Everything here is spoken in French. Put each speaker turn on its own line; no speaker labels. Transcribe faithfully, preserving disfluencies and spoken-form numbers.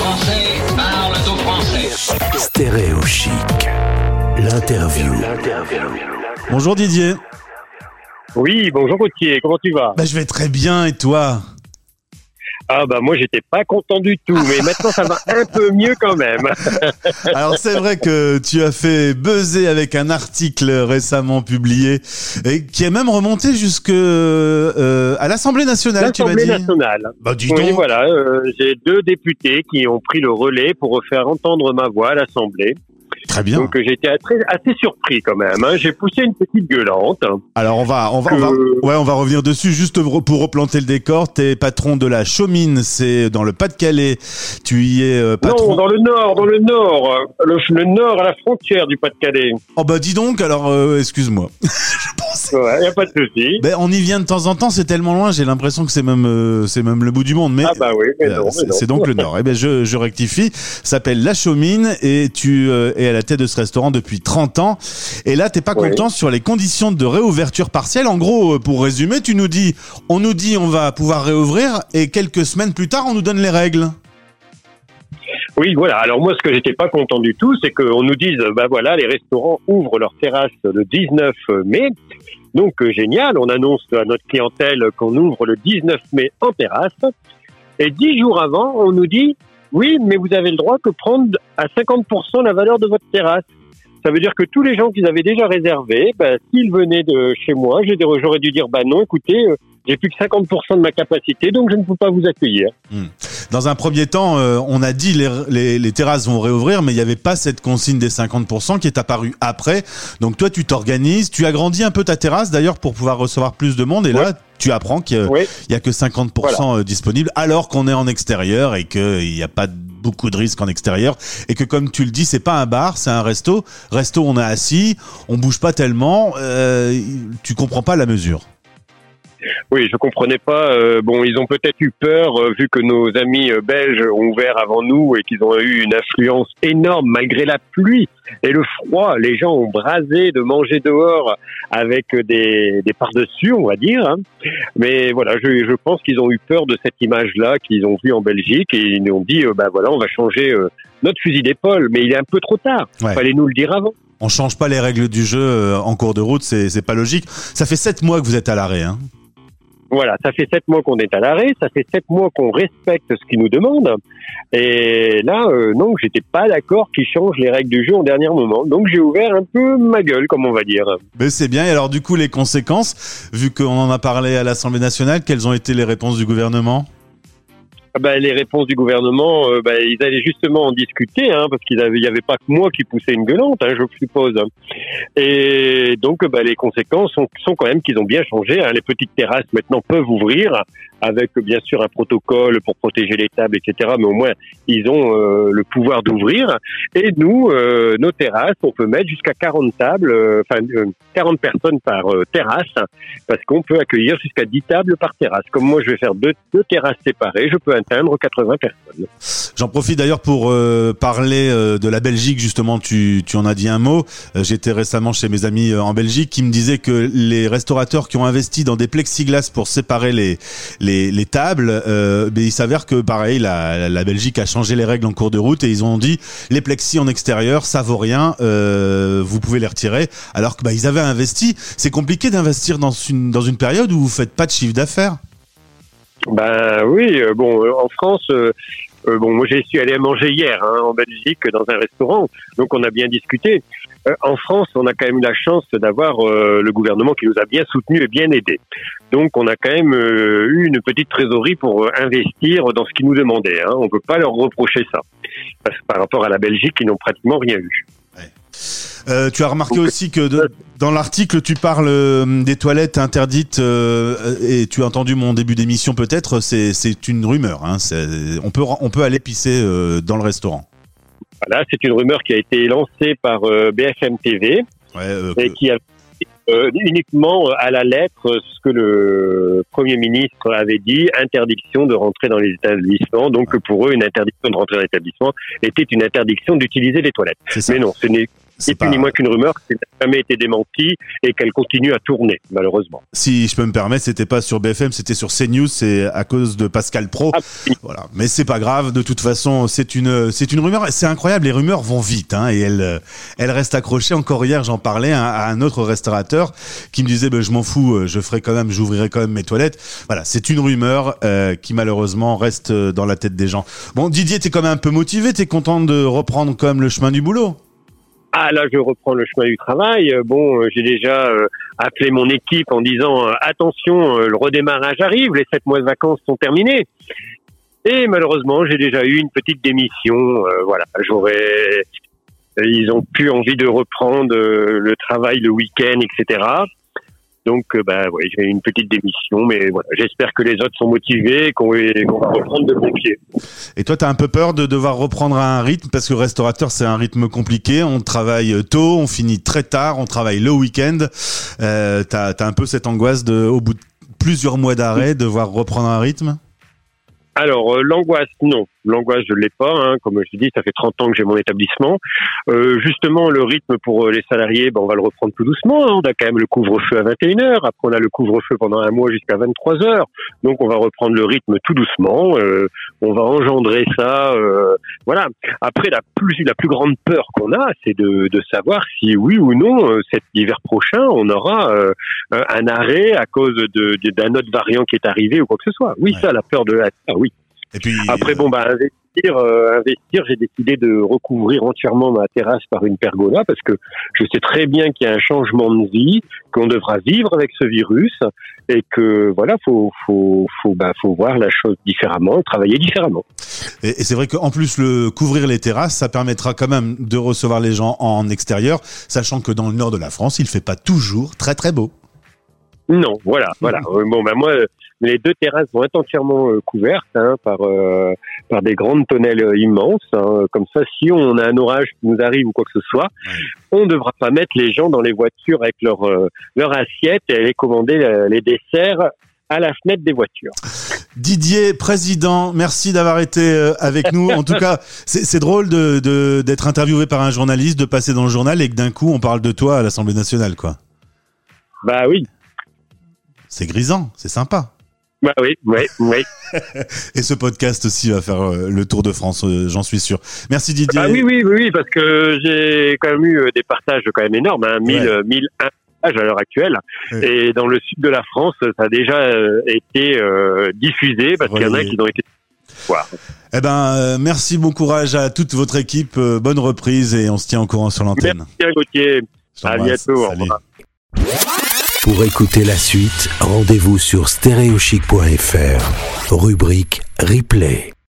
Français parlent au français.
Stéréo Chic, l'interview.
Bonjour Didier.
Oui, bonjour Gauthier, comment tu vas?
Bah, je vais très bien, et toi?
Ah bah moi j'étais pas content du tout, mais maintenant ça va un peu mieux quand même.
Alors c'est vrai que tu as fait buzzer avec un article récemment publié et qui est même remonté jusque euh, à l'Assemblée nationale, tu m'as dit.
L'Assemblée nationale.
Bah dis
Oui,
donc.
voilà, euh, j'ai deux députés qui ont pris le relais pour faire entendre ma voix à l'Assemblée.
Très bien.
Donc j'ai été assez, assez surpris quand même. Hein. J'ai poussé une petite gueulante.
Alors on va, on va,
que...
on va, ouais, on va revenir dessus juste pour replanter le décor. T'es patron de la Chaumine, c'est dans le Pas-de-Calais. Tu y es euh, patron.
Non, dans le nord, dans le nord, le, le nord à la frontière du Pas-de-Calais.
Oh bah dis donc. Alors euh, excuse-moi.
Ouais, y a pas de souci.
Ben on y vient de temps en temps. C'est tellement loin. J'ai l'impression que c'est même, euh, c'est même le bout du monde. Mais
ah bah oui, mais non,
euh,
mais
c'est,
non.
c'est donc le nord. Eh ben je, je rectifie. Ça s'appelle la Chaumine et tu euh, es à la tête de ce restaurant depuis trente ans. Et là, t'es pas
Oui.
content sur les conditions de réouverture partielle. En gros, pour résumer, tu nous dis, on nous dit on va pouvoir réouvrir et quelques semaines plus tard, on nous donne les règles.
Oui, voilà. Alors moi, ce que j'étais pas content du tout, c'est qu'on nous dise, bah voilà, les restaurants ouvrent leurs terrasses le dix-neuf mai. Donc euh, génial, on annonce à notre clientèle qu'on ouvre le dix-neuf mai en terrasse. Et dix jours avant, on nous dit, oui, mais vous avez le droit que prendre à cinquante pour cent la valeur de votre terrasse. Ça veut dire que tous les gens qui avaient déjà réservé, bah, s'ils venaient de chez moi, j'aurais dû dire, bah non, écoutez, euh, j'ai plus que cinquante pour cent de ma capacité, donc je ne peux pas vous accueillir.
Hmm. Dans un premier temps, euh, on a dit les, les, les terrasses vont réouvrir, mais il n'y avait pas cette consigne des cinquante pour cent qui est apparue après. Donc toi, tu t'organises, tu agrandis un peu ta terrasse d'ailleurs pour pouvoir recevoir plus de monde. Et là,
ouais.
tu apprends qu'il
ouais.
n'y a que cinquante pour cent
voilà.
disponible, alors qu'on est en extérieur et qu'il n'y a pas beaucoup de risques en extérieur. Et que comme tu le dis, c'est pas un bar, c'est un resto. Resto, on est assis, on bouge pas tellement. Euh, tu comprends pas la mesure.
Oui, je comprenais pas. Euh, bon, ils ont peut-être eu peur euh, vu que nos amis euh, belges ont ouvert avant nous et qu'ils ont eu une influence énorme malgré la pluie et le froid. Les gens ont brasé de manger dehors avec des, des par-dessus, on va dire. Hein. Mais voilà, je, je pense qu'ils ont eu peur de cette image-là qu'ils ont vue en Belgique et ils nous ont dit, euh, bah voilà, on va changer euh, notre fusil d'épaule. Mais il est un peu trop tard. Il
Ouais.
fallait nous le dire avant.
On change pas les règles du jeu euh, en cours de route, c'est, c'est pas logique. Ça fait sept mois que vous êtes à l'arrêt, hein.
Voilà, ça fait sept mois qu'on est à l'arrêt, ça fait sept mois qu'on respecte ce qu'ils nous demandent. Et là, euh, non, j'étais pas d'accord qu'ils changent les règles du jeu en dernier moment. Donc j'ai ouvert un peu ma gueule, comme on va dire.
Mais c'est bien. Et alors du coup, les conséquences, vu qu'on en a parlé à l'Assemblée nationale, quelles ont été les réponses du gouvernement ?
Bah, les réponses du gouvernement, euh, bah, ils allaient justement en discuter, hein, parce qu'il n'y avait pas que moi qui poussais une gueulante, hein, je suppose. Et donc, bah, les conséquences sont, sont quand même qu'ils ont bien changé. Hein. Les petites terrasses maintenant peuvent ouvrir, avec bien sûr un protocole pour protéger les tables, et cetera. Mais au moins, ils ont euh, le pouvoir d'ouvrir. Et nous, euh, nos terrasses, on peut mettre jusqu'à quarante tables, enfin euh, quarante personnes par euh, terrasse, parce qu'on peut accueillir jusqu'à dix tables par terrasse. Comme moi, je vais faire deux, deux terrasses séparées, je peux atteindre quatre-vingts personnes.
J'en profite d'ailleurs pour euh, parler euh, de la Belgique, justement, tu, tu en as dit un mot. Euh, j'étais récemment chez mes amis euh, en Belgique qui me disaient que les restaurateurs qui ont investi dans des plexiglas pour séparer les, les, les tables, euh, mais il s'avère que pareil, la, la Belgique a changé les règles en cours de route et ils ont dit les plexis en extérieur, ça vaut rien, euh, vous pouvez les retirer. Alors que bah, ils avaient investi. C'est compliqué d'investir dans une, dans une période où vous faites pas de chiffre d'affaires.
Ben oui, euh, bon, euh, en France, euh, euh, bon, moi j'ai su aller manger hier hein, en Belgique dans un restaurant, donc on a bien discuté. Euh, en France, on a quand même eu la chance d'avoir euh, le gouvernement qui nous a bien soutenus et bien aidés. Donc on a quand même euh, eu une petite trésorerie pour euh, investir dans ce qu'ils nous demandaient. Hein. On peut pas leur reprocher ça, parce que par rapport à la Belgique, ils n'ont pratiquement rien eu.
Ouais. Euh, tu as remarqué aussi que de, dans l'article, tu parles euh, des toilettes interdites euh, et tu as entendu mon début d'émission peut-être, c'est, c'est une rumeur. Hein, c'est, on, peut, on peut aller pisser euh, dans le restaurant.
Voilà, c'est une rumeur qui a été lancée par euh, B F M T V
ouais, euh,
et qui a euh, uniquement à la lettre ce que le Premier ministre avait dit, interdiction de rentrer dans les établissements. Donc pour eux, une interdiction de rentrer dans l'établissement était une interdiction d'utiliser les toilettes. Mais non, ce n'est ni plus ni moins qu'une rumeur qui n'a jamais été démentie et qu'elle continue à tourner, malheureusement.
Si je peux me permettre, c'était pas sur B F M, c'était sur CNews, c'est à cause de Pascal Praud.
Ah, oui.
Voilà. Mais c'est pas grave, de toute façon, c'est une, c'est une rumeur. C'est incroyable, les rumeurs vont vite, hein, et elles, elles restent accrochées. Encore hier, j'en parlais à, à un autre restaurateur qui me disait, bah, je m'en fous, je ferai quand même, j'ouvrirai quand même mes toilettes. Voilà, c'est une rumeur euh, qui malheureusement reste dans la tête des gens. Bon, Didier, t'es quand même un peu motivé, t'es content de reprendre quand même le chemin du boulot?
Ah là, je reprends le chemin du travail. Bon, euh, j'ai déjà euh, appelé mon équipe en disant euh, attention, euh, le redémarrage arrive, les sept mois de vacances sont terminés. Et malheureusement, j'ai déjà eu une petite démission. Euh, voilà, j'aurais, ils ont plus envie de reprendre euh, le travail le week-end, et cetera. Donc, euh, bah, ouais, j'ai une petite démission, mais voilà, j'espère que les autres sont motivés et qu'on, qu'on va reprendre de bon pied.
Et toi, t'as un peu peur de devoir reprendre un rythme, parce que restaurateur, c'est un rythme compliqué. On travaille tôt, on finit très tard, on travaille le week-end. Euh, t'as, t'as un peu cette angoisse de, au bout de plusieurs mois d'arrêt, devoir reprendre un rythme?
Alors, euh, l'angoisse, non. L'angoisse, je l'ai pas. Hein. Comme je dis, ça fait trente ans que j'ai mon établissement. Euh, justement, le rythme pour les salariés, ben, on va le reprendre tout doucement. Hein. On a quand même le couvre-feu à vingt et une heures. Après, on a le couvre-feu pendant un mois jusqu'à vingt-trois heures. Donc, on va reprendre le rythme tout doucement. Euh, on va engendrer ça. Euh, voilà. Après, la plus, la plus grande peur qu'on a, c'est de, de savoir si, oui ou non, euh, cet hiver prochain, on aura euh, un arrêt à cause de, de, d'un autre variant qui est arrivé ou quoi que ce soit. Oui, ouais. Ça, la peur de la... Ah, oui.
Et puis,
après, bon, bah, investir, euh, investir, j'ai décidé de recouvrir entièrement ma terrasse par une pergola parce que je sais très bien qu'il y a un changement de vie, qu'on devra vivre avec ce virus et que, voilà, faut, faut, faut, bah, faut voir la chose différemment, travailler différemment.
Et, et c'est vrai qu'en plus, le couvrir les terrasses, ça permettra quand même de recevoir les gens en extérieur, sachant que dans le nord de la France, il fait pas toujours très très beau.
Non, voilà, voilà. Mmh. Bon, bah, moi, les deux terrasses vont être entièrement euh, couvertes hein, par euh, par des grandes tonnelles euh, immenses. Hein. Comme ça, si on a un orage qui nous arrive ou quoi que ce soit, ouais. On ne devra pas mettre les gens dans les voitures avec leur euh, leur assiette et aller commander euh, les desserts à la fenêtre des voitures.
Didier, président, merci d'avoir été euh, avec nous. En tout cas, c'est, c'est drôle de, de d'être interviewé par un journaliste, de passer dans le journal et que d'un coup on parle de toi à l'Assemblée nationale, quoi.
Bah oui.
C'est grisant, c'est sympa.
Bah oui, oui, oui.
Et ce podcast aussi va faire euh, le tour de France, euh, j'en suis sûr. Merci Didier.
Ah oui, oui, oui, parce que j'ai quand même eu euh, des partages quand même énormes, hein, mille, ouais. mille un partages à l'heure actuelle. Ouais. Et dans le sud de la France, ça a déjà euh, été euh, diffusé parce qu'il y en a qui ont été... Wow.
Eh ben, euh, merci, bon courage à toute votre équipe, euh, bonne reprise et on se tient au courant sur l'antenne.
Merci Gauthier, à bientôt, au revoir.
Pour écouter la suite, rendez-vous sur stéréochic point f r, rubrique replay.